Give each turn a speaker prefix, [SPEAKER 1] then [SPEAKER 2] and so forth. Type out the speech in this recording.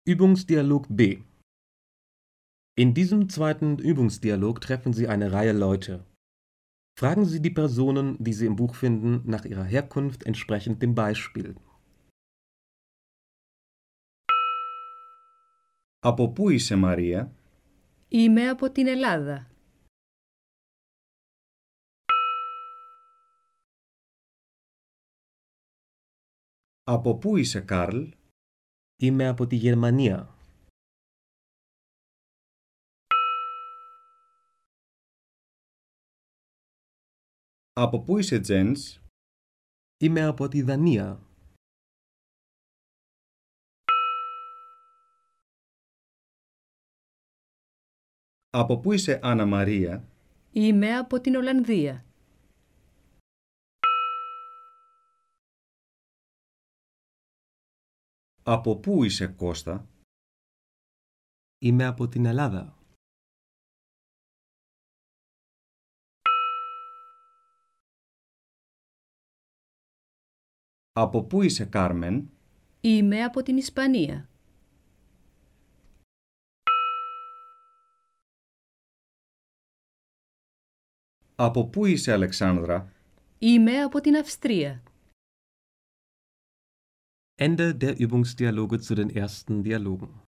[SPEAKER 1] Übungsdialog B. In diesem zweiten Übungsdialog treffen Sie eine Reihe Leute. Fragen Sie die Personen, die Sie im Buch finden, nach ihrer Herkunft entsprechend dem Beispiel.
[SPEAKER 2] Από πού είσαι, Μαρία?
[SPEAKER 3] Είμαι από την Ελλάδα.
[SPEAKER 2] Από πού είσαι, Καρλ?
[SPEAKER 1] Είμαι από τη Γερμανία.
[SPEAKER 2] Από πού είσαι, Τζένς?
[SPEAKER 1] Είμαι από τη Δανία.
[SPEAKER 2] Από πού είσαι, Άννα Μαρία?
[SPEAKER 3] Είμαι από την Ολλανδία.
[SPEAKER 2] Από πού είσαι, Κώστα?
[SPEAKER 1] Είμαι από την Ελλάδα.
[SPEAKER 2] Από πού είσαι, Κάρμεν?
[SPEAKER 3] Είμαι από την Ισπανία.
[SPEAKER 2] Από πού είσαι, Αλεξάνδρα?
[SPEAKER 3] Είμαι από την Αυστρία.
[SPEAKER 1] Ende der Übungsdialoge zu den ersten Dialogen.